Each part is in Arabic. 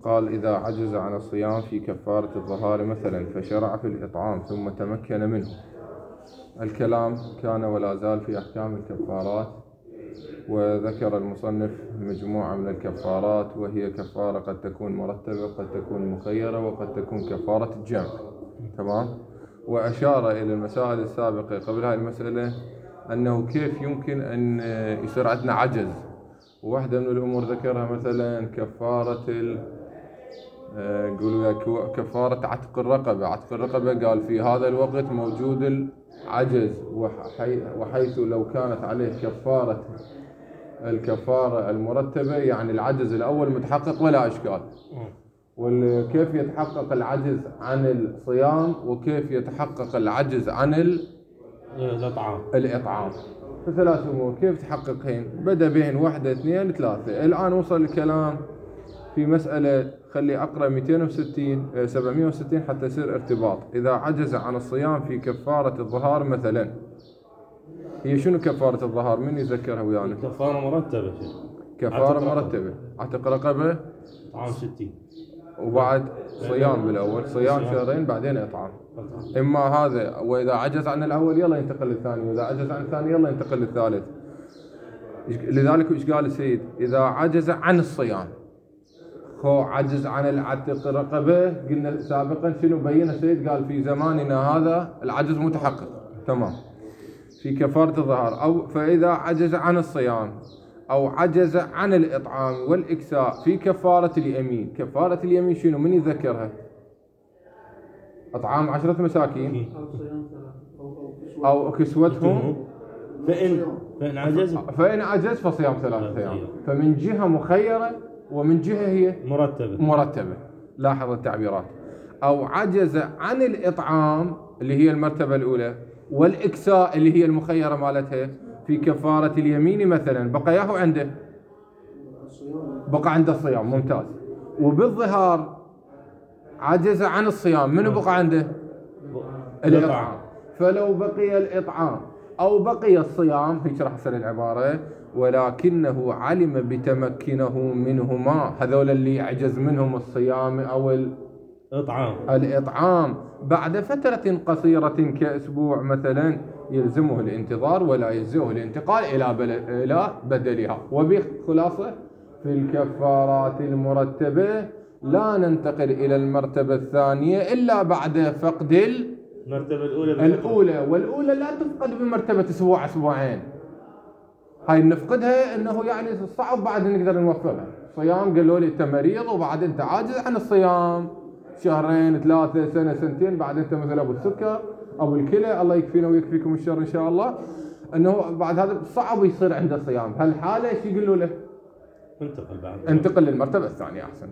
قال إذا عجز عن الصيام في كفارة الظهار مثلا فشرع في الإطعام ثم تمكن منه. الكلام كان ولا زال في أحكام الكفارات، وذكر المصنف مجموعة من الكفارات، وهي كفارة قد تكون مرتبة، قد تكون مخيرة، وقد تكون كفارة الجمع. تمام. وأشار إلى المسائل السابقة قبل هذه المسألة أنه كيف يمكن أن يصير عندنا عجز. وواحدة من الأمور ذكرها مثلا كفارة قولوا كفارة عتق الرقبة. عتق الرقبة قال في هذا الوقت موجود العجز، وحيث لو كانت عليه الكفارة المرتبة يعني العجز الأول متحقق ولا إشكال. وكيف يتحقق العجز عن الصيام وكيف يتحقق العجز عن الإطعام. فثلاث أمور كيف تحققهن. بدأ بهن 1 2 3. الآن وصل الكلام في مسألة، خلي أقرأ 760 حتى يصير ارتباط. إذا عجز عن الصيام في كفارة الظهار مثلا. هي شنو كفارة الظهار؟ من يذكرها ويانا؟ كفارة مرتبة. كفارة مرتبة. عتق رقبة، إطعام 60، وبعد صيام بالأول، صيام شهرين بعدين إطعام. إما هذا، وإذا عجز عن الأول يلا ينتقل للثاني، وإذا عجز عن الثاني يلا ينتقل للثالث. لذلك إيش قال السيد؟ إذا عجز عن الصيام. هو عجز عن العتق الرقبة، قلنا سابقا شنو بين السيد؟ قال في زماننا هذا العجز متحقق. تمام. في كفارة الظهار. أو فإذا عجز عن الصيام أو عجز عن الإطعام والإكساء في كفارة اليمين. كفارة اليمين شنو؟ من يذكرها؟ إطعام 10 مساكين أو كسوتهم. فإن عجز فصيام 3 أيام. فمن جهة مخيرة ومن جهة هي مرتبة. لاحظ التعبيرات. أو عجز عن الإطعام اللي هي المرتبة الأولى، والإكساء اللي هي المخيرة مالتها في كفارة اليمين مثلا. بقى ياهو عنده، بقى عنده الصيام. ممتاز. وبالظهار عجز عن الصيام. منو بقى عنده؟ الإطعام. فلو بقي الإطعام أو بقي الصيام، هيك راح تصير العبارة، ولكنه علم بتمكنه منهما. هذول اللي يعجز منهم الصيام أو الإطعام بعد فترة قصيرة كأسبوع مثلا، يلزمه الانتظار ولا يلزمه الانتقال إلى بدلها. وبخلاصة في الكفارات المرتبة لا ننتقل إلى المرتبة الثانية إلا بعد فقد المرتبة الأولى. والأولى لا تفقد بمرتبة أسبوع أسبوعين. هاي نفقدها إنه يعني صعب بعد نقدر نوفقها. صيام قالوا لي أنت مريض وبعد أنت عاجز عن الصيام 2 3 سنة 2 بعد أنت مثلا أبو السكر أو الكلى، الله يكفينا ويكفيكم الشر إن شاء الله، إنه بعد هذا صعب يصير عنده صيام. هالحالة إيش يقولوا له؟ انتقل للمرتبة الثانية أحسن.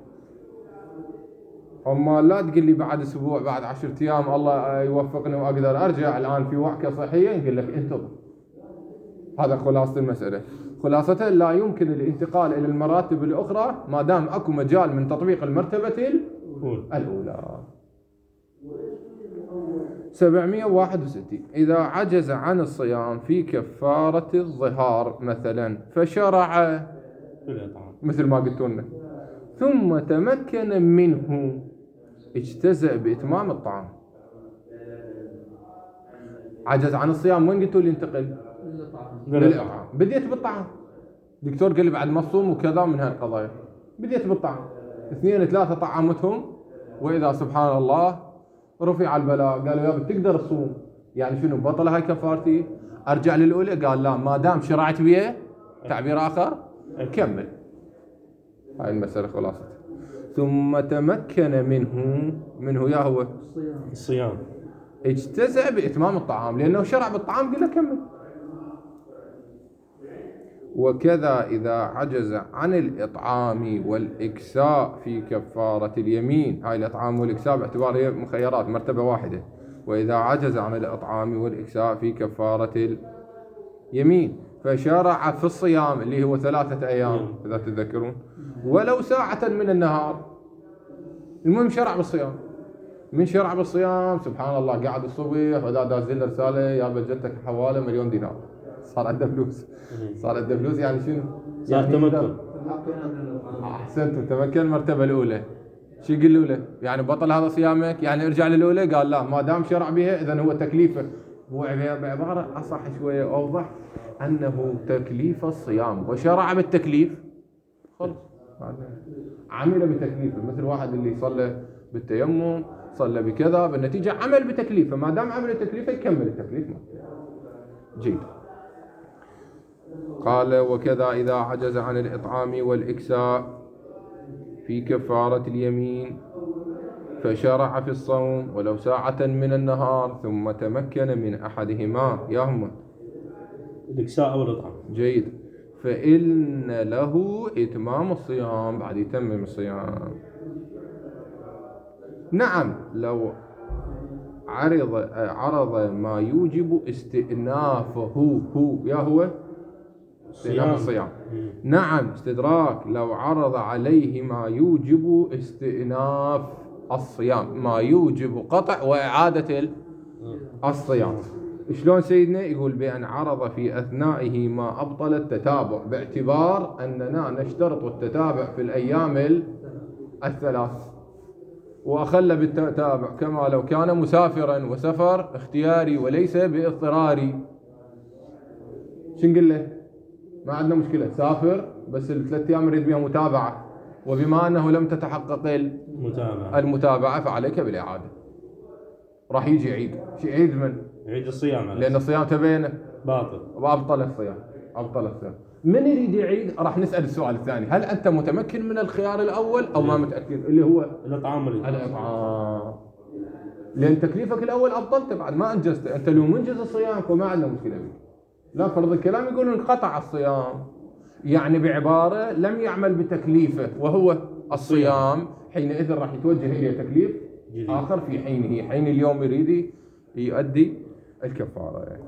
أما لا تقول لي بعد أسبوع بعد 10 أيام الله يوفقني وأقدر أرجع الآن في وعكة صحية، يقول لك انتظر. هذا خلاصة المسألة. خلاصة لا يمكن الانتقال إلى المراتب الأخرى ما دام أكو مجال من تطبيق المرتبة الأولى. 761. إذا عجز عن الصيام في كفارة الظهار مثلا فشرع مثل ما قلت لنا ثم تمكن منه اجتزأ بإتمام الطعام. عجز عن الصيام، وين قلتوا لي انتقل؟ للإطعام. بديت بالطعام. دكتور قال لي بعد ما تصوم وكذا من هالقضايا. بديت بالطعام 2 3 طعمتهم، وإذا سبحان الله رفع البلاء. قالوا يا بتقدر تصوم. يعني شنو بطل هاي كفارتي؟ أرجع للأولى؟ قال لا، ما دام شرعت بيه تعبير آخر كمل. هاي المسألة خلاصة. ثم تمكن منه يا هو الصيام اجتزأ بإتمام الطعام، لأنه شرع بالطعام قال له كمل. وكذا إذا عجز عن الإطعام والإكساء في كفارة اليمين. هاي الإطعام والإكساء باعتبار مخيرات مرتبة واحدة. وإذا عجز عن الإطعام والإكساء في كفارة اليمين فشرع في الصيام اللي هو 3 أيام إذا تذكرون، ولو ساعة من النهار. المهم شرع بالصيام. من شرع بالصيام سبحان الله قاعد الصبح ودا دازل رسالة يا بجتك حوالي 1,000,000 دينار. صار عنده فلوس. صار عنده فلوس يعني شنو؟ يعني تمكن. احسنتم، تمكن المرتبه الاولى. شو يقول له؟ يعني بطل هذا صيامك؟ يعني ارجع للاولى؟ قال لا، ما دام شرع بها اذا هو تكليفه. هو بعباره اصح شويه اوضح انه تكليف الصيام وشرع بالتكليف، خلص عمل بتكليفه. مثل واحد اللي صلى بالتيمم، صلى بكذا، بالنتيجه عمل بتكليفه، ما دام عمل تكليفه يكمل التكليف. جيد. قال وكذا إذا عجز عن الإطعام والإكساء في كفارة اليمين فشرع في الصوم ولو ساعة من النهار ثم تمكن من أحدهما يهم الإكساء أو الإطعام. جيد. فإن له إتمام الصيام، بعد يتمم الصيام. نعم لو عرض ما يوجب استئنافه، هو استئناف الصيام. نعم استدراك، لو عرض عليه ما يوجب استئناف الصيام، ما يوجب قطع وإعادة الصيام. شلون سيدنا؟ يقول بأن عرض في أثنائه ما أبطل التتابع، باعتبار أننا نشترط التتابع في الأيام الثلاث، وأخل بالتتابع كما لو كان مسافرا، وسفر اختياري وليس باضطراري. شو نقول له؟ ما عندنا مشكلة، سافر بس الثلاث أيام نريد بها متابعة، وبما أنه لم تتحقق المتابعة فعليك بالإعادة. راح يجي يعيد. شو يعيد؟ من يعيد الصيام، لأن الصيام تبينه باطل وأبطل الصيام. أبطل الصيام. من يريد يعيد؟ راح نسأل السؤال الثاني، هل أنت متمكن من الخيار الأول أو ما متأكد؟ اللي هو الإطعام. لأن تكليفك الأول أبطلته، بعد ما أنجزت. أنت لو منجز الصيام فما عندنا مشكلة بك. لا، فرض الكلام يقول انقطع الصيام، يعني بعبارة لم يعمل بتكليفه وهو الصيام، حينئذ راح يتوجه إلى تكليف جديد آخر في حينه، حين اليوم يريد يؤدي الكفارة. إذا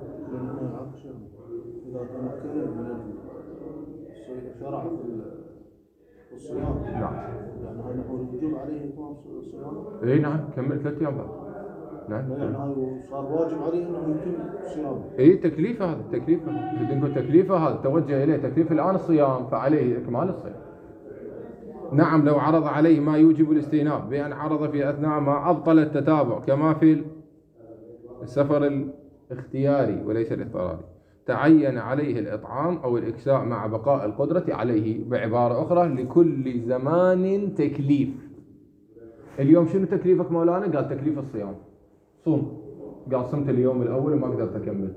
تمكن من الشرع في الصيام، نعم، يعني هذا هو الوجوب عليه إتمام الصيام. إيه نعم، كمل 3 أيام بعد. نعم، يعني هذا صار واجب عليه إنه يتم صيامه. إيه تكليفه، هذا تكليفه، نقول تكليفه هذا توجه إليه تكليف الآن الصيام، فعليه إكمال الصيام. نعم لو عرض عليه ما يوجب الاستئناف بأن عرض في أثناء ما أبطل التتابع كما في السفر الاختياري وليس الاضطراري، تعين عليه الإطعام أو الإكساء مع بقاء القدرة عليه. بعبارة أخرى لكل زمان تكليف. اليوم شنو تكليفك مولانا؟ قال تكليف الصيام، صوم. قال صمت اليوم الأول وما قدرت أكمل،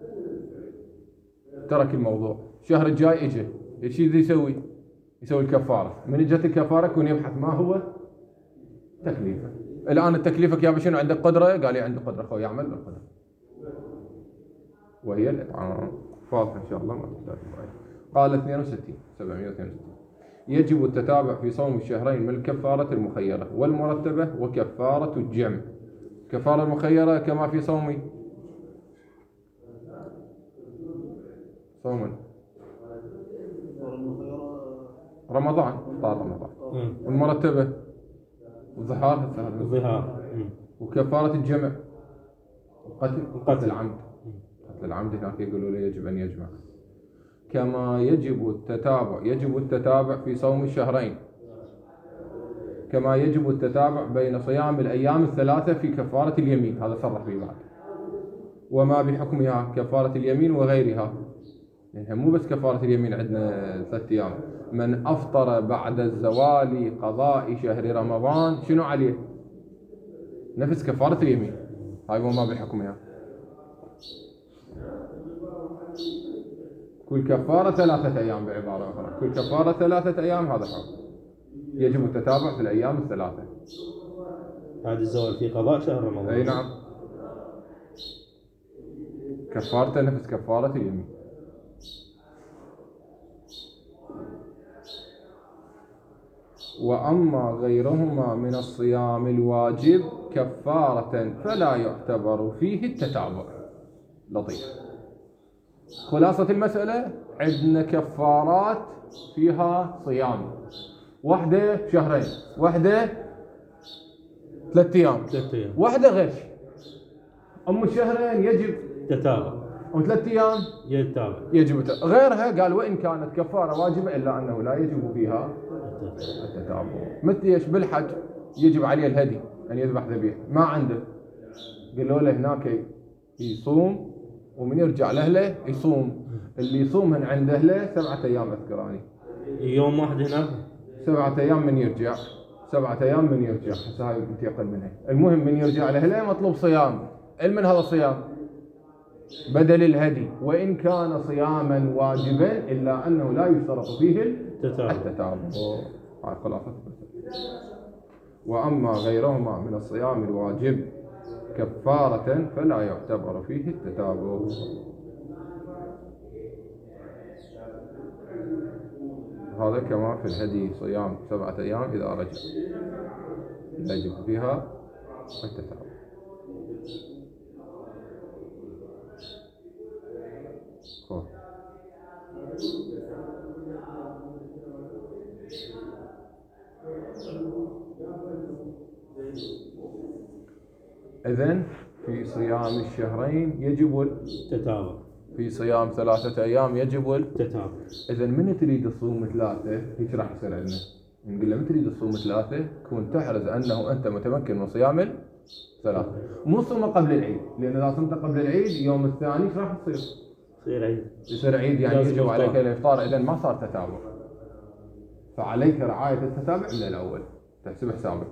ترك الموضوع. الشهر الجاي إجا، ايش يسوي؟ يسوي الكفارة. من اجت الكفارة يكون يبحث ما هو تكليفه. الآن تكليفك يا شنو؟ عندك قدرة؟ قال لي عندي قدرة، أخوي يعمل بالقدرة، وهي الإطعام. واضح إن شاء الله ما تحتاج. قال 762 يجب التتابع في صوم الشهرين من الكفارة المخيرة والمرتبة وكفارة الجمع. كفارة المخيرة كما في صوم رمضان، طال رمضان. والمرتبة الظهار. وكفارة الجمع قتل العمد. قتل العمد هناك يقولوا له يجب أن يجمع. كما يجب التتابع في صوم الشهرين، كما يجب التتابع بين صيام الأيام الثلاثة في كفارة اليمين. هذا صرح به بعد. وما بحكمها كفارة اليمين وغيرها، يعني مو بس كفارة اليمين، عندنا 3 أيام. من أفطر بعد الزوال قضاء شهر رمضان شنو عليه؟ نفس كفارة اليمين. هاي وما بحكمها. كل كفارة 3 أيام، بعبارة أخرى كل كفارة 3 أيام. هذا حكم. يجب التتابع في الأيام الثلاثة. بعد الزوال في قضاء شهر رمضان. أي نعم، كفارته نفس كفارة اليمين. وأما غيرهما من الصيام الواجب كفارة فلا يعتبر فيه التتابع. لطيف. خلاصة المسألة، عندنا كفارات فيها صيام، واحدة شهرين، واحدة 3 أيام، واحدة غير. أما الشهرين يجب تتابع. أو 3 أيام يتابع. يجب غيرها قال وإن كانت كفارة واجبة إلا أنه لا يجب فيها التتابع. مثل ايش؟ بالحج يجب عليه الهدي أن يذبح ذبيحة، ما عنده، قالوا له هناك يصوم ومن يرجع لأهله يصوم، اللي يصوم من عند أهله 7 أيام أذكراني، يوم واحد هناك 7 أيام من يرجع، 7 أيام من يرجع، هسه هاي ينتقل منها. المهم من يرجع لأهله مطلوب صيام. من هذا الصيام بدل الهدي، وإن كان صياما واجبا إلا أنه لا يشترط فيه التتابع. هاي خلاصة. وأما غيرهما من الصيام الواجب كفارة فلا يعتبر فيه التتابع. هذا كما في الهدي صيام 7 أيام إذا رجع يجب فيها التتابع. إذن في صيام الشهرين يجب التتابع، في صيام 3 أيام يجب التتابع. إذن من تريد تصوم 3 هيك راح يصير عندنا، نقول له من تريد تصوم 3 كون تحرز أنه أنت متمكن من صيام 3، مو صومه قبل العيد، لأن إذا صمت قبل العيد يوم الثاني ايش راح يصير؟ يصير عيد. يصير عيد يعني يجب عليك الإفطار، إذن ما صار تتابع، فعليك رعاية التتابع من الأول، تحسب حسابك.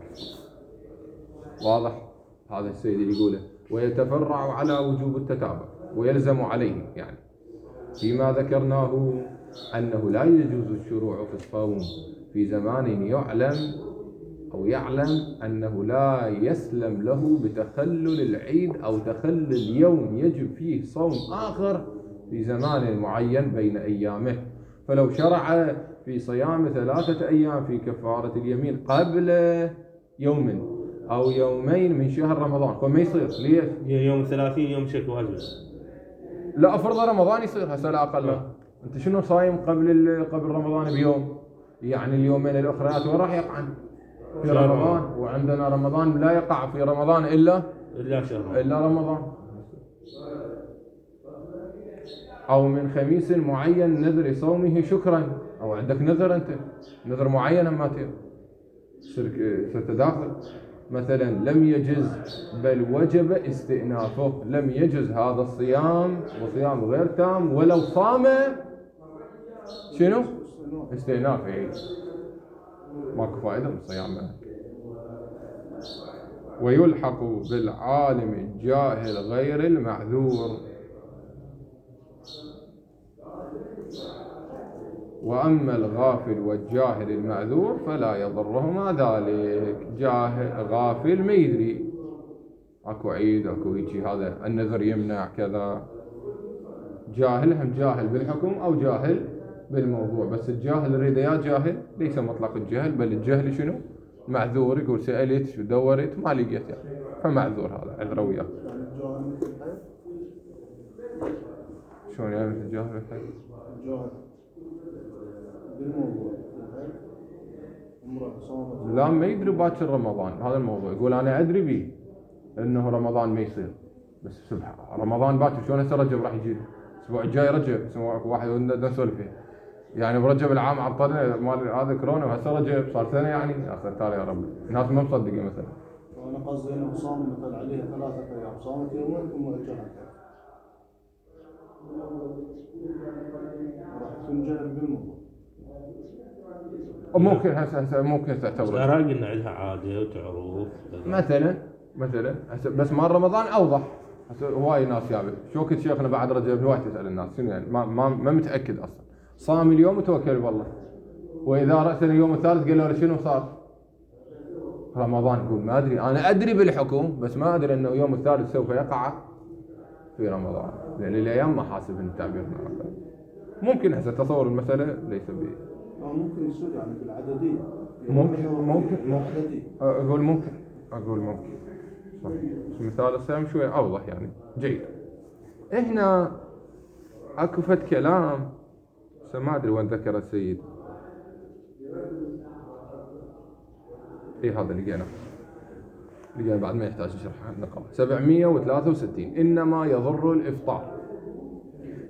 واضح؟ هذا السيد اللي يقوله ويتفرع على وجوب التتابع ويلزم عليه، يعني فيما ذكرناه أنه لا يجوز الشروع في الصوم في زمان يعلم أنه لا يسلم له بتخلل العيد أو تخلل يوم يجب فيه صوم آخر في زمان معين بين أيامه. فلو شرع في صيام 3 أيام في كفارة اليمين قبل يوم أو يومين من شهر رمضان فما يصير. ليش؟ يوم 30 يوم شك واجب. لا أفرض رمضان يصير هسه لا أقل. أنت شنو صايم قبل رمضان بيوم؟ يعني اليومين الأخريات وين راح يقعن؟ في رمضان، وعندنا رمضان لا يقع في رمضان إلا شهر إلا رمضان. أو من خميس معين نذر صومه شكرا، أو عندك نذر أنت نذر معين ما ستداخل. مثلا لم يجز بل وجب استئنافه، لم يجز هذا الصيام وصيام غير تام ولو صام شنو؟ استئناف عيد، ماكو فائدة من صيامه. ويلحق بالعالم الجاهل غير المعذور. وأما الغافل والجاهل المعذور فلا يضرهما ذلك. جاهل غافل ما يدري اكو عيد اكو هيجي هذا النذر يمنع كذا، جاهل هم جاهل بالحكم او جاهل بالموضوع، بس الجاهل يريد يا جاهل ليس مطلق الجهل، بل الجهل شنو؟ معذور. يقول سألت ودورت ما لقيت يعني، فمعذور هذا عذره وياه. شلون يعني مثل الجاهل بالحيل؟ لا ما يدري باكر رمضان، هذا الموضوع. يقول انا ادري بيه انه رمضان ما يصير، بس سبحان رمضان باكر شلون هسه رجب راح يجي الاسبوع الجاي رجب، اسمه واحد نسولف فيه يعني برجب العام عطلنا مال هذا كورونا وهسه رجب صار سنه يعني يا ستار يا رب. الناس ما مصدقين مثلا. انا قصدي انه صام مثلا عليها 3 ايام، صامت يومين ثم اجلها راح تكون جهل بالموضوع. ممكن هسه ممكن تعتبر العراق ان عندها عاده وتعرف مثلا هسه بس مال رمضان اوضح. هسه هواي ناس يابي شو كنت شيخنا بعد رجب هواي تسال الناس شنو يعني ما متاكد اصلا، صام اليوم وتوكل بالله، واذا راسل اليوم الثالث قال له شنو صار رمضان، يقول ما ادري، انا ادري بالحكم بس ما ادري انه يوم الثالث سوف يقع في رمضان، لان الايام ما حاسب التعبير. ممكن هسه تصور المساله ليس به ممكن يصير يعني بالعدديه، ممكن اقول ممكن صح. مثال الصيام شوي اوضح يعني جيد. هنا اكو فد كلام ما ادري وين ذكر السيد. هذا لقينا بعد ما يحتاج شرح النقاط. 763 انما يضر الافطار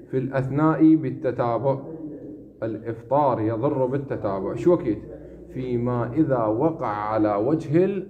في الأثناء بالتتابع. الإفطار يضر بالتتابع شو وقت؟ فيما إذا وقع على وجه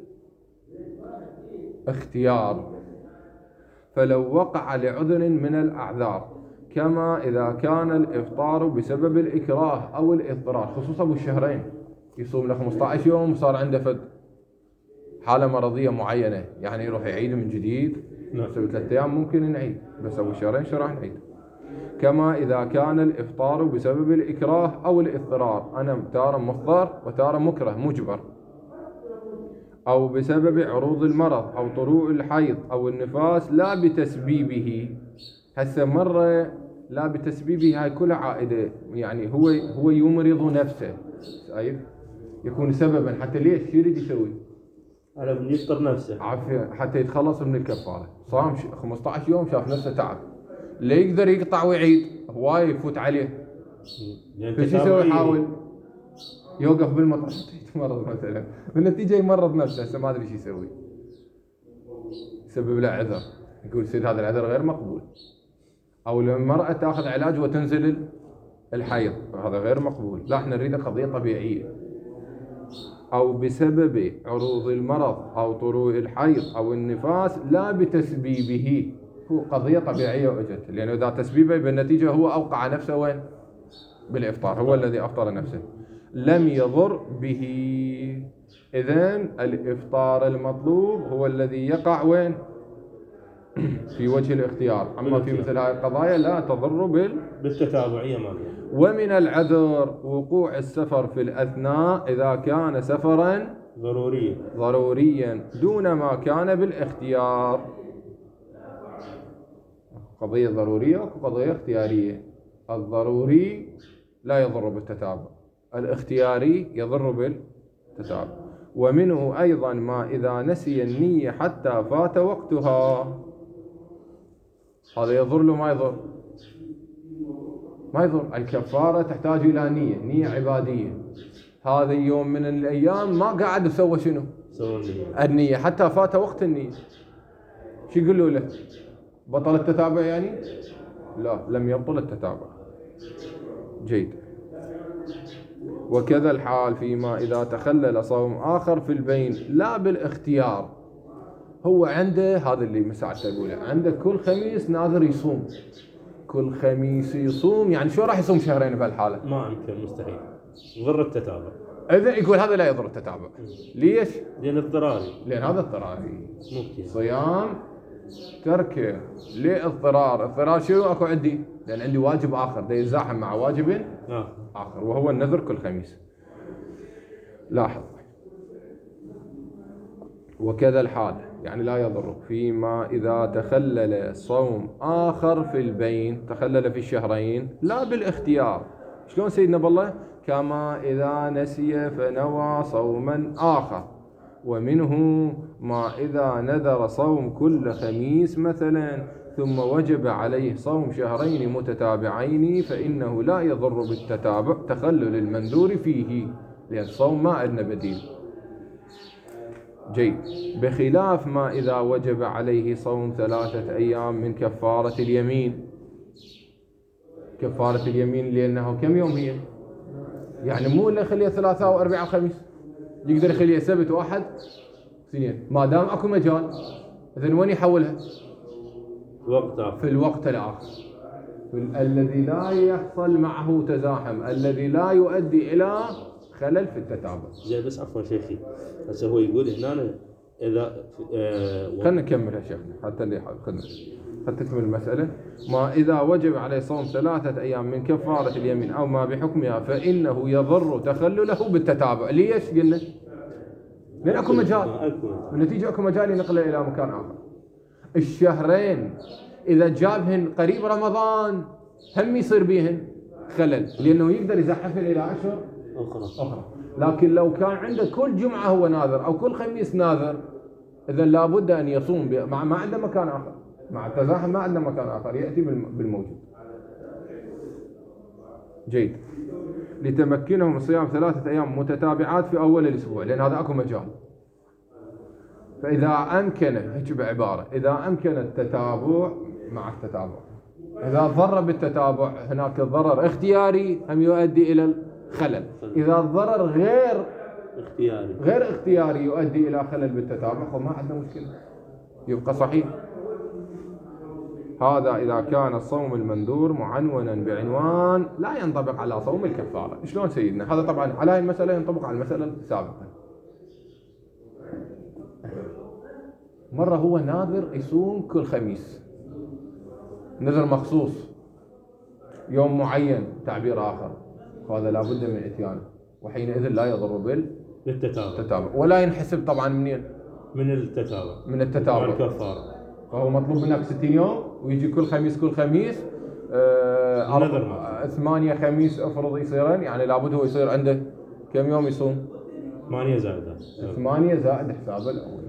الاختيار، فلو وقع لعذر من الأعذار، كما إذا كان الإفطار بسبب الإكراه أو الإضطرار، خصوصا بالشهرين يصوم له 15 يوم وصار عنده فد حالة مرضية معينة، يعني يروح يعيد من جديد. بس 3 أيام ممكن نعيد، بس أول شهرين شو راح نعيد؟ كما إذا كان الإفطار بسبب الإكراه أو الإضطرار، أنا تارة مضطر وتارة مكره مجبر، أو بسبب عروض المرض أو طروء الحيض أو النفاس لا بتسبيبه. هسه مرة لا بتسبيبه هاي كلها عائدة، يعني هو يمرض نفسه، شايف؟ يكون سببا حتى ليش شو يريد يسوي؟ على من يفطر نفسه عافية حتى يتخلص من الكفارة. صام 15 يوم شاف نفسه تعب، لا يقدر يقطع ويعيد، هواي يفوت عليه. فشو يسوي؟ يحاول يوقف بالمطر يتمرض مثلا، بالنتيجة يمرض نفسه. هسه ما ادري شو يسوي، يسبب له عذر، يقول سيد هذا العذر غير مقبول. او لما المرأة تاخذ علاج وتنزل الحيض، هذا غير مقبول، لا احنا نريد قضية طبيعية. او بسبب عروض المرض او طروء الحيض او النفاس لا بتسبيبه، هو قضية طبيعية واجت، لانه اذا تسبيبه بالنتيجة هو اوقع نفسه وين؟ بالافطار، هو الذي افطر نفسه، لم يضر به. اذن الافطار المطلوب هو الذي يقع وين؟ في وجه الاختيار. اما في مثل هذه القضايا لا تضر بالتتابعية مالها. ومن العذر وقوع السفر في الأثناء إذا كان سفرا ضروريا دون ما كان بالاختيار. قضية ضرورية وقضية اختيارية. الضروري لا يضر بالتتابع، الاختياري يضر بالتتابع. ومنه أيضا ما إذا نسي النية حتى فات وقتها، هذا يضر له ما يضر؟ ما يضر. الكفارة تحتاج إلى نية عبادية. هذا يوم من الأيام ما قاعد يسوى شنو؟ النية حتى فات وقت النية، شو يقولوا له؟ بطل التتابع يعني؟ لا، لم يبطل التتابع. جيد. وكذا الحال فيما إذا تخلل صوم آخر في البين لا بالاختيار. هو عنده هذا اللي مساعدته أقوله، عنده كل خميس ناظر يصوم، كل خميس يصوم، يعني شو راح يصوم شهرين بهالحالة؟ ما يمكن، مستحيل، يضر التتابع. إذا يقول هذا لا يضر التتابع. ليش؟ لأن اضطراري. لأن هذا اضطراري. ممكن. صيام تركه اضطرار شو اكو عندي؟ لأن عندي واجب آخر ده يزاحم مع واجب آخر، وهو النذر كل خميس. لاحظ. وكذا الحال يعني لا يضر فيما إذا تخلل صوم آخر في البين، تخلل في الشهرين لا بالاختيار. شلون سيدنا بالله؟ كما إذا نسي فنوى صوما آخر. ومنه ما إذا نذر صوم كل خميس مثلا ثم وجب عليه صوم شهرين متتابعين، فإنه لا يضر بالتتابع تخلل المنذور فيه، لأن الصوم ما عندنا بديل. جيد. بخلاف ما إذا وجب عليه صوم 3 أيام من كفارة اليمين. كفارة اليمين لأنه كم يوم هي؟ يعني مو اللي يخليها 3 و4 وخميس، يقدر يخليها سبت واحد سنين، ما دام اكو مجال. إذن وين يحولها؟ في الوقت الآخر، الذي لا يحصل معه تزاحم، الذي لا يؤدي إلى خلل في التتابع. زين، بس عفوا شيخي، هسه هو يقول هنا إذا خلنا نكمل يا شيخنا حتى اللي خلنا تكمل المسألة. ما إذا وجب عليه صوم 3 أيام من كفارة اليمين أو ما بحكمها فإنه يضر تخلله بالتتابع. ليش قلنا؟ لأن أكو مجال، بالنتيجة أكو مجال ينقله إلى مكان آخر. الشهرين إذا جابهن قريب رمضان هم يصير بيهن خلل، لأنه يقدر يزحفهن إلى أشهر أخرى. لكن لو كان عنده كل جمعة هو ناذر أو كل خميس ناذر، إذا لابد أن يصوم مع ما عنده مكان آخر، مع التزاحم ما عنده مكان آخر، يأتي بالموجود. جيد. لتمكنهم من صيام 3 أيام متتابعات في أول الأسبوع، لأن هذا أكو مجال. فإذا أمكن، هيك بعبارة، إذا أمكن التتابع مع التتابع، إذا ضر بالتتابع هناك ضرر اختياري هم يؤدي إلى الخلل. إذا الضرر غير اختياري يؤدي إلى خلل بالتتابع فما عندنا مشكلة، يبقى صحيح. هذا إذا كان الصوم المنذور معنونا بعنوان لا ينطبق على صوم الكفارة. شلون سيدنا؟ هذا طبعا على هاي المسألة ينطبق على المسألة السابقة. مرة هو ناذر يصوم كل خميس، نذر مخصوص يوم معين تعبير آخر، وهذا لابد من إتيانه، وحينئذ لا يضر بالتتابع ولا ينحسب طبعا منين؟ من التتابع الكفارة. فهو مطلوب منك 60 يوم ويجي كل خميس 8 خميس افرض يصيرن، يعني لابد هو يصير عنده كم يوم يصوم؟ 8 زائد حساب الأول.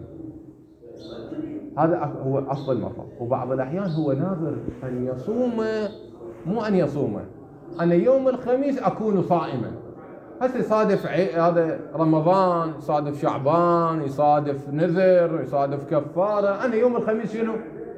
هذا هو أصل المطلب. وبعض الأحيان هو ناظر أن يصوم، مو أن يصوم، أنا يوم الخميس أكون صائما. هسه يصادف هذا رمضان، يصادف شعبان، يصادف نذر، يصادف كفارة، أنا يوم الخميس شنو؟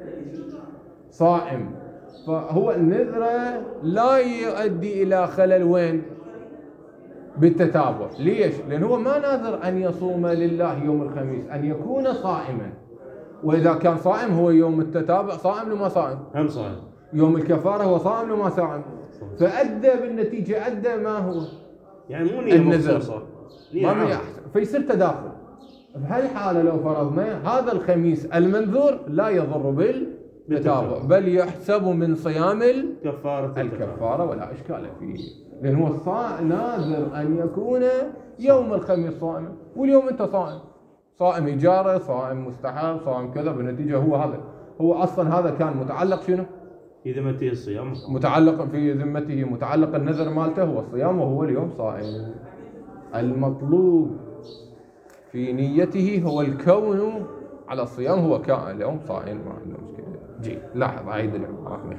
صائم. فهو النذر لا يؤدي إلى خلل وين؟ بالتتابع. ليش؟ لأن هو ما ناذر أن يصوم لله يوم الخميس، أن يكون صائما. وإذا كان صائم هو يوم التتابع صائم لما صائم؟ هم صائم. يوم الكفارة هو صائم لما صائم. فأدى بالنتيجة أدى ما هو؟ يعني مو نية مخصوصة، فيصير تداخل. بهالحالة لو فرضنا هذا الخميس المنذور لا يضر بالتتابع، بل يحسب من صيام الكفارة ولا إشكال فيه، لأن هو ناذر أن يكون يوم الخميس صائم، واليوم أنت صائم إجارة، صائم مستحب، صائم كذا. بالنتيجة هو أصلا هذا كان متعلق شنو؟ في ذمته الصيام، متعلق في ذمته، متعلق النذر مالته هو الصيام، وهو اليوم صائم. المطلوب في نيته هو الكون على الصيام، هو كان اليوم صائم، ما عنده مشكلة. جي لاحظ عيد العبارة.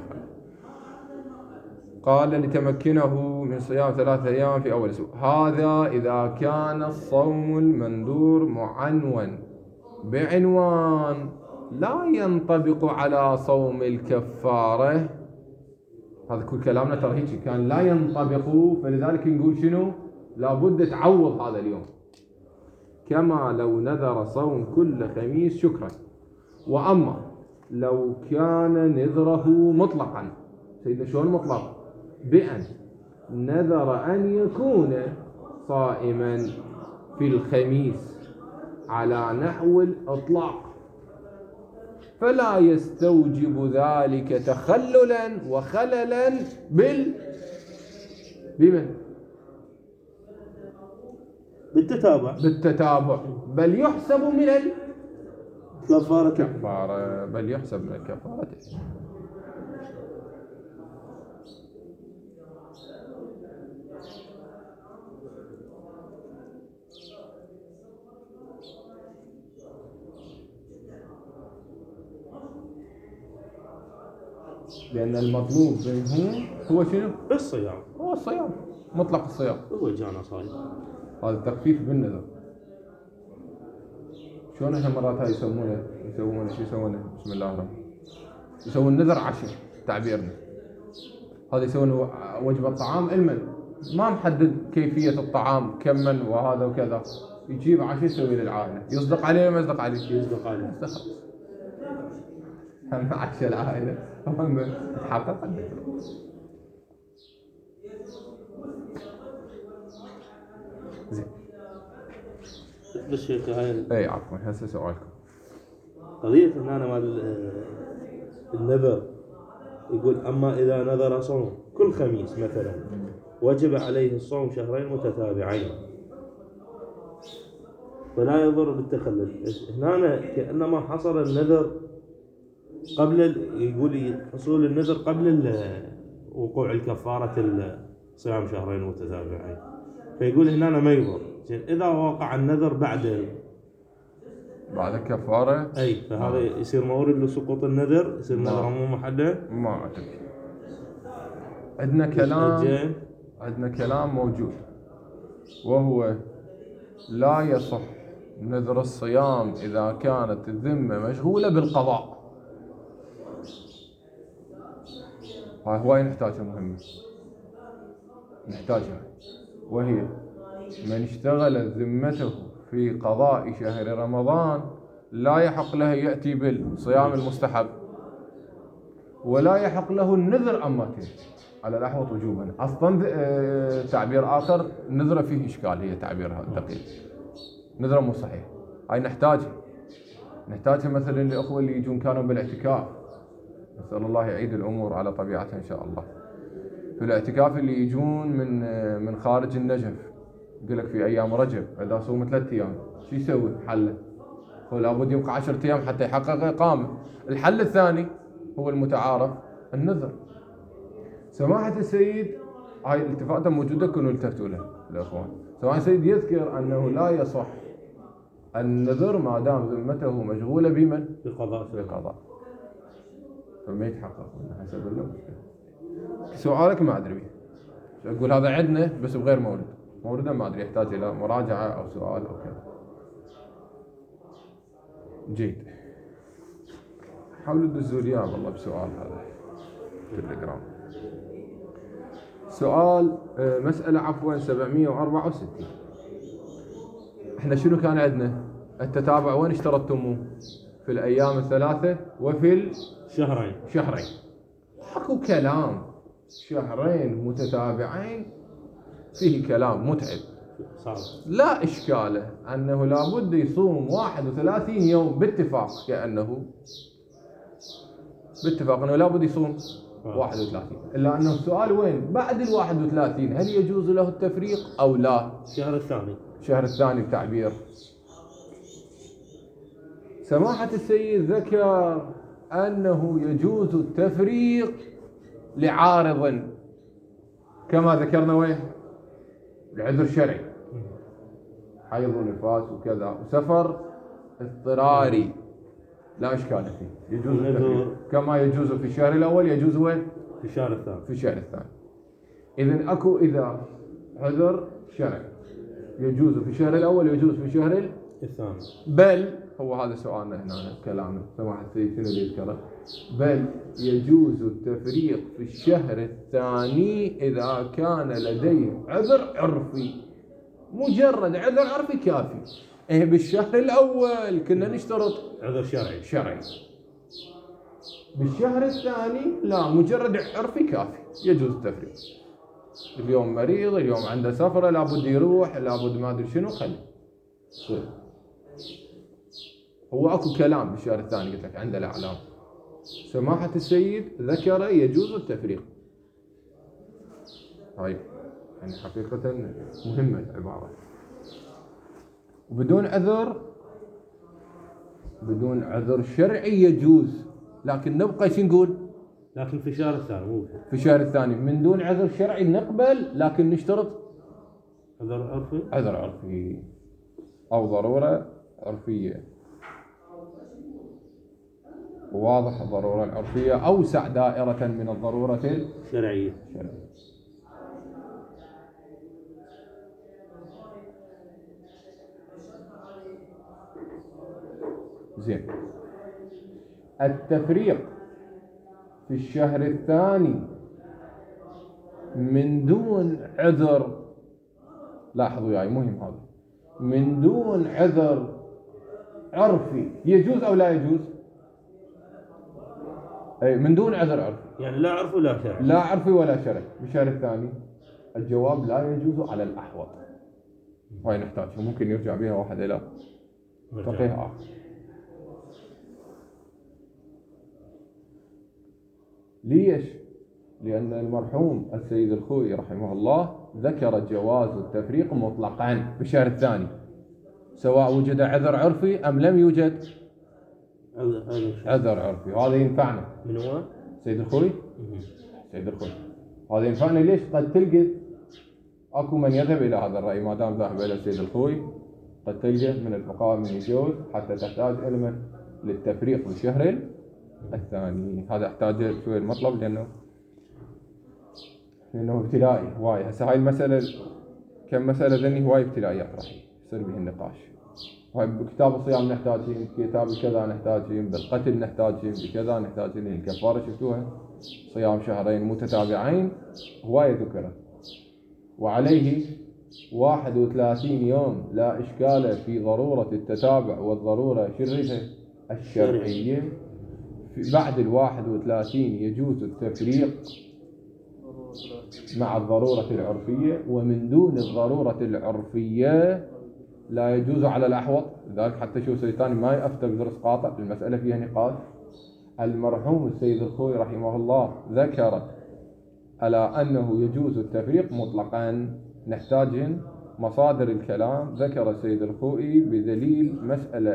قال لتمكنه من صيام 3 أيام في أول أسبوع. هذا إذا كان الصوم المنذور معنون بعنوان لا ينطبق على صوم الكفارة. هذا كل كلامنا ترى هيك كان لا ينطبق، فلذلك نقول شنو؟ لابد تعوض هذا اليوم، كما لو نذر صوم كل خميس شكرا. وأما لو كان نذره مطلقا، سيدنا شلون مطلق؟ بأن نذر أن يكون صائما في الخميس على نحو الإطلاق، فلا يستوجب ذلك تخللا وخللا بمن؟ بالتتابع، بل يحسب من الكفارة، بل يحسب من الكفارة. لأن المطلوب منه هو شنو؟ الصيام. هو الصيام، مطلق الصيام. هو جانا صايم. هذا التخفيف بالنذر. شلون احنا مرات هاي يسوونه شو يسوونه؟ بسم الله الرحمن الرحيم. يسوون نذر عشاء تعبيرنا. هذا يسوون وجبة طعام علما ما محدد كيفية الطعام كمن وهذا وكذا، يجيب عشاء يسوي للعائلة. يصدق عليه ما يصدق عليه؟ يصدق عليه. هم عشاء العائلة هم تحقق. زين. بس هيك هاي. اي عفوا هسه سؤالكم. قضية ان انا مال النذر يقول اما اذا نذر صوم كل خميس مثلا وجب عليه الصوم 2 شهرين متتابعين فلا يضر بالتخلل. هنا كأنما حصل النذر قبل يقول حصول النذر قبل وقوع الكفارة صيام 2 شهرين متتابعين، فيقول هنا ما يضر. إذا وقع النذر بعد الكفارة أي فهذا يصير مورد لسقوط النذر، يصير نذر مو محله. ما أعتقد. عندنا كلام موجود، وهو لا يصح نذر الصيام إذا كانت الذمة مشغولة بالقضاء. هاي هواي نحتاجها مهمة نحتاجها، وهي من اشتغل ذمته في قضاء شهر رمضان لا يحق له يأتي بالصيام المستحب ولا يحق له النذر أمته على الأحوط وجوبا. أصلا تعبير آخر نذر فيه إشكال، هي تعبيرها الدقيق، نذر مو صحيح. هاي نحتاجها مثلا للأخوة اللي يجون كانوا بالاعتكاف، نسأل الله يعيد الأمور على طبيعتها إن شاء الله. في الاعتكاف اللي يجون من خارج النجف، يقول لك في أيام رجب إذا صوم 3 أيام شو يسوي؟ حله هو لابد يبقى 10 أيام حتى يحقق إقامة. الحل الثاني هو المتعارف النذر. سماحة السيد هاي الالتفاتة موجودة، كونوا التفتوا له الأخوان. سماحة السيد يذكر أنه لا يصح النذر ما دام ذمته مشغولة بمن؟ بالقضاء، فما يتحقق منه حسب الله. سؤالك ما أدري بيه، أقول هذا عندنا بس بغير مورده ما أدري، يحتاج إلى مراجعة أو سؤال أو كذا. جيد، حاولوا تدزوا لي والله بسؤال هذا في التليجرام. سؤال مسألة عفوا 764. احنا شنو كان عندنا؟ التتابع وين اشترطتموه؟ في الأيام الثلاثة وفي شهرين. حكوا كلام شهرين متتابعين فيه كلام متعب صعب. لا إشكاله أنه لابد يصوم 31 يوم باتفاق، كأنه باتفاق أنه لابد يصوم 31. إلا أنه السؤال وين بعد 31 هل يجوز له التفريق أو لا؟ الشهر الثاني بتعبير سماحة السيد ذكر أنه يجوز التفريق لعارض كما ذكرنا وين؟ العذر شرعي، حيض ونفاس وكذا وسفر اضطراري لا إشكال فيه، يجوز التفريق كما يجوز في الشهر الأول يجوز وين؟ في الشهر الثاني. إذن أكو إذا عذر شرعي يجوز في الشهر الأول يجوز في الشهر الثاني. بل هو هذا سؤالنا هنا كلامنا سماحة السيد شنو اللي يذكره؟ بل يجوز التفريق في الشهر الثاني إذا كان لديه عذر عرفي، مجرد عذر عرفي كافي. بالشهر الأول كنا نشترط عذر شرعي، بالشهر الثاني لا، مجرد عرفي كافي يجوز التفريق. اليوم مريض، اليوم عنده سفرة لابد يروح، لابد ما أدري شنو، خلي هو أكو كلام بالشهر الثاني قلت لك عنده الأعلام. سماحة السيد ذكر يجوز التفريق. طيب يعني حقيقة مهمة العبارة. وبدون عذر شرعي يجوز، لكن نبقى شو نقول؟ لكن في الشهر الثاني مو في الشهر الثاني من دون عذر شرعي نقبل، لكن نشترط عذر عرفي أو ضرورة عرفية. واضح، الضرورة العرفية أوسع دائرة من الضرورة الشرعية. زين، التفريق في الشهر الثاني من دون عذر، لاحظوا ياي مهم هذا، من دون عذر عرفي يجوز أو لا يجوز؟ أي من دون عذر عرفي، يعني لا عرفي ولا شرعي. لا عرفي ولا شرعي بالشهر الثاني. الجواب لا يجوز على الأحوط. وهي نحتاج ممكن يرجع بها واحد إلى فقيه آخر. ليش؟ لأن المرحوم السيد الخوئي رحمه الله ذكر جواز التفريق مطلقا بالشهر الثاني سواء وجد عذر عرفي أم لم يوجد عذر عرفي. وهذا ينفعنا. من هو؟ سيد الخوئي. هذا ينفعنا ليش؟ قد تلقى اكو من يذهب الى هذا الرأي، ما دام ذهب الى سيد الخوئي قد تلقى من الفقهاء من يجوز حتى تحتاج علما للتفريق بالشهر الثاني. هذا احتاج شوي المطلب لانه ابتلائي هواي. هسه هاي المسألة كم مسألة ذني هواي ابتلائيات راح يصير به النقاش. بكتاب الصيام نحتاجين، بكتاب الكذا نحتاجين، بالقتل نحتاجين، بكذا نحتاجين. الكفارة شفتوها صيام شهرين متتابعين هواية ذكرت، وعليه 31 يوم لا إشكال في ضرورة التتابع والضرورة شرفة الشرعية. بعد 31 يجوز التفريق مع الضرورة العرفية، ومن دون الضرورة العرفية لا يجوز على الأحوط. لذلك حتى شو سيستاني ما يفتى بدرس قاطع، المسألة فيها نقاش. المرحوم السيد الخوئي رحمه الله ذكر على أنه يجوز التفريق مطلقا. نحتاج مصادر الكلام. ذكر السيد الخوئي بدليل مسألة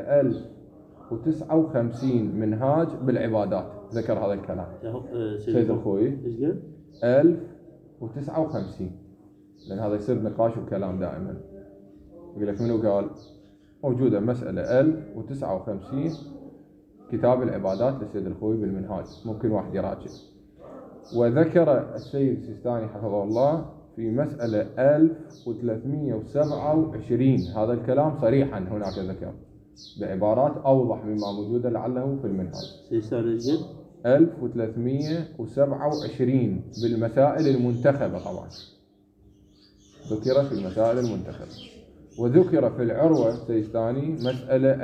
1059 منهاج بالعبادات، ذكر هذا الكلام سيد الخوئي 1059، لأن هذا يصير نقاش وكلام دائما. يقول لك منو قال؟ موجودة مسألة 1059 كتاب العبادات للسيد الخوئي بالمنهاج، ممكن واحد يراجع. وذكر السيد السيستاني حفظه الله في مسألة 1327 هذا الكلام صريحا، هناك ذكر بعبارات أوضح مما موجودة لعله في المنهاج. سيستاني 1327 بالمسائل المنتخبة، طبعا ذكر في المسائل المنتخبة. وذكر في العروة سيستاني مسألة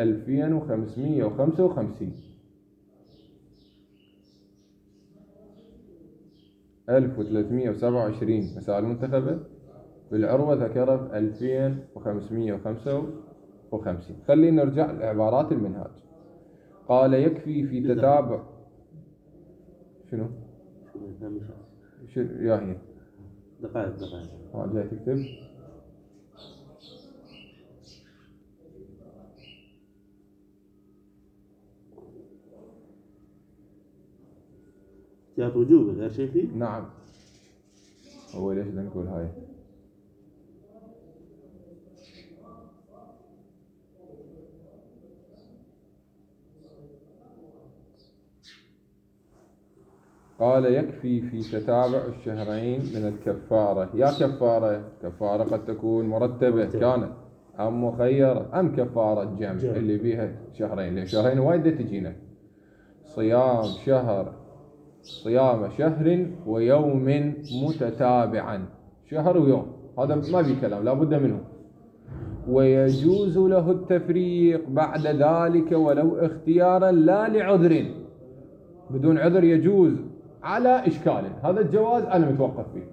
2555 1327 مسائل منتخبة، بالعروة ذكر في 2555. خلينا نرجع لعبارات المنهاج. قال يكفي في تتابع شنو يا هي دقائق جاي تكتب احتياط وجوب غير شيء فيه. نعم. هو ليش بدنا نقول هاي؟ قال يكفي في تتابع الشهرين من الكفارة. يا كفارة قد تكون مرتبة كانت أم مخيرة أم كفارة جمع اللي بيها شهرين، لأن شهرين وايد تجينا. صيام شهر ويوم متتابعا، شهر ويوم هذا ما في كلام لابد منه. ويجوز له التفريق بعد ذلك ولو اختيارا لا لعذر، بدون عذر يجوز على إشكال. هذا الجواز أنا متوقف فيه.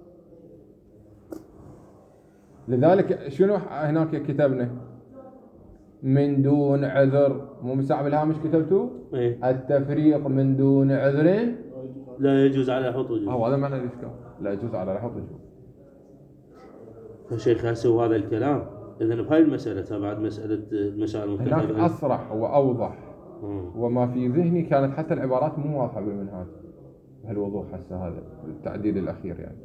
لذلك شنو هناك كتبنا من دون عذر، مو مساع بالهامش كتبتوا التفريق من دون عذر لا يجوز على حط وجوب. هذا معنى الإشكال، لا يجوز على حط وجوب. فالشيخ هسه هذا الكلام إذن بهاي المسألة بعد مسألة المسائل المنتخبة هناك أصرح وأوضح. وما في ذهني كانت حتى العبارات مو واضحة بالمنهاج بهالوضوح هسه، هذا التعديل الأخير يعني.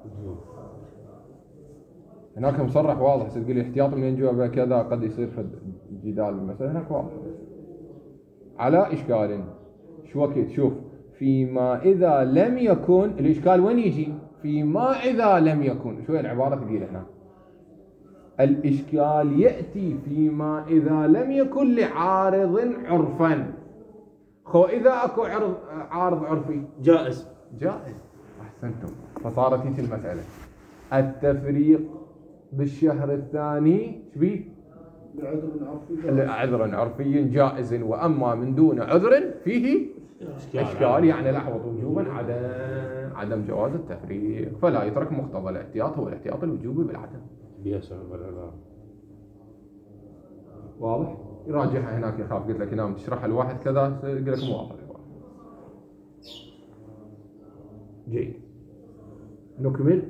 هناك مصرح واضح. تقول لي احتياط من ينجو كذا قد يصير في جدال بالمسألة، هناك واضح على إشكال. شو وقت شوف فيما إذا لم يكن، الإشكال وين يجي؟ فيما إذا لم يكن. شو العبارة تقول هنا؟ الإشكال يأتي فيما إذا لم يكن لعارض عرفا. إذا أكو عارض عرفي جائز. أحسنتم. فصارت هيك المسألة. التفريق بالشهر الثاني شبيه؟ لعذر عرفي جائز، وأما من دون عذر فيه إشكال، يعني الأحوط وجوبا عدم جواز التفريق، فلا يترك مقتضى الاحتياط، هو الاحتياط الوجوبي بالعدم. واضح؟ يراجعها هناك يخاف. قلت لك نعم تشرحها الواحد كذا يقول لك مو واضح. جيد، نكمل.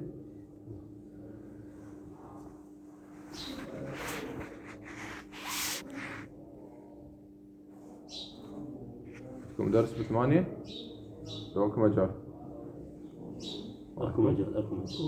لكم درس ب8 لوكم مجال. أكو مجال.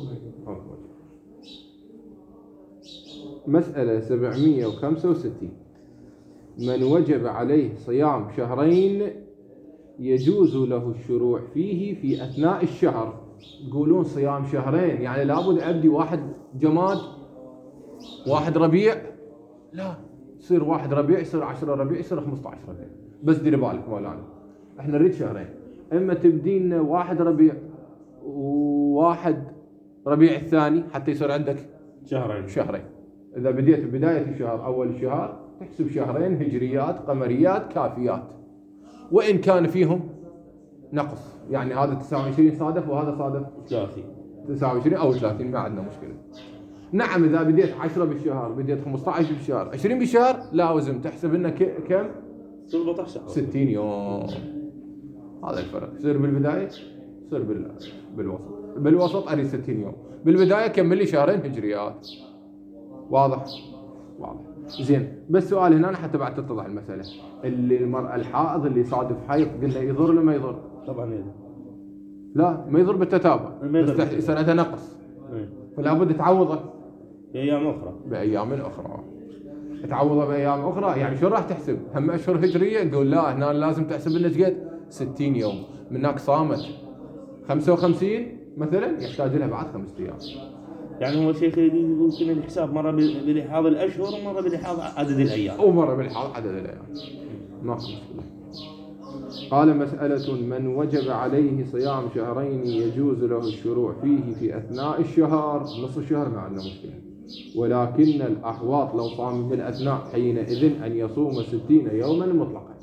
مسألة 765. من وجب عليه صيام شهرين يجوز له الشروع فيه في أثناء الشهر. يقولون صيام شهرين يعني لابد أبدي واحد جماد واحد ربيع؟ لا، يصير 1 ربيع، يصير 10 ربيع، يصير 15 ربيع. بس دير بالك مولانا احنا نريد شهرين، اما تبدين 1 ربيع و1 ربيع الثاني حتى يصير عندك شهرين. اذا بديت بداية الشهر اول الشهر تحسب شهرين هجريات قمريات كافيات، وان كان فيهم نقص، يعني هذا 29 صادف وهذا صادف 29 او 30 ما عندنا مشكلة. نعم اذا بديت 10 بالشهر، بديت 15 بالشهر، 20 بالشهر، لازم تحسب لنا كم؟ 60 يوم. هذا الفرق. يصير بالبداية، يصير بالوسط اريد 60 يوم، بالبداية كمل لي شهرين هجريات. واضح. زين، بس سؤال هنا حتى بعد تتضح المسألة. اللي المرأة الحائض اللي صادف حيض قلنا يضر ولا ما يضر؟ طبعا يضر. لا ما يضر بالتتابع، بس سنة نقص، فلا بد تعوضه بأيام أخرى. تعوضه بأيام أخرى، يعني شو راح تحسب؟ هم أشهر هجرية؟ نقول لا هنا لازم تحسب لنا قد 60 يوم. منك صامت 55 مثلا، يحتاج لها بعد 5 أيام. يعني هو شيخ يمكن الحساب مرة بلحاظ الأشهر ومرة بلحاظ عدد الأيام. ومرة بلحاظ عدد الأيام. ما في مشكلة. قال مسألة: من وجب عليه صيام شهرين يجوز له الشروع فيه في أثناء الشهر، نصف الشهر ما عندنا مشكلة، ولكن الأحواط لو صام بالأثناء حينئذ أن يصوم 60 يوما مطلقا،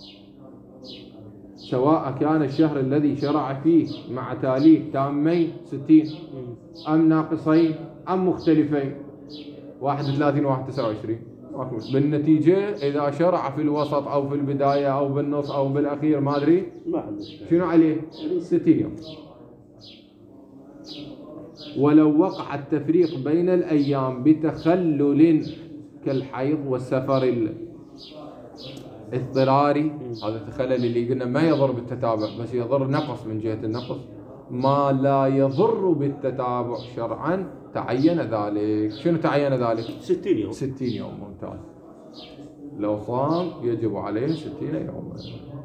سواء كان الشهر الذي شرع فيه مع تاليه تامين 60 أم ناقصين أم مختلفين 31 و 29. بالنتيجة إذا شرع في الوسط أو في البداية أو بالنص أو بالأخير ما أدري شنو عليه 60 يوم. ولو وقع التفريق بين الأيام بتخلل كالحيض والسفر الاضطراري، هذا التخلل اللي قلنا ما يضر بالتتابع بس يضر نقص من جهة النقص، ما لا يضر بالتتابع شرعا تعين ذلك. شنو تعين ذلك؟ 60 يوم. 60 يوم، ممتاز. لو صام يجب عليه 60 يوما.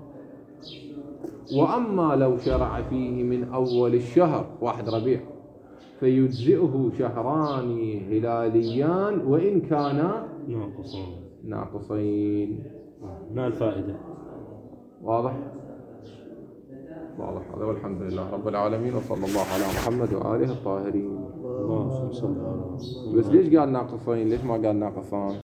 وأما لو شرع فيه من أول الشهر 1 ربيع فيجزئه شهران هلاليان وإن كانا ناقصين. ما الفائدة؟ واضح. هذا والحمد لله رب العالمين، وصلى الله على محمد وآله الطاهرين. اللهم صل على محمد. بس ليش قال ناقصين؟ ليش ما قال ناقصان؟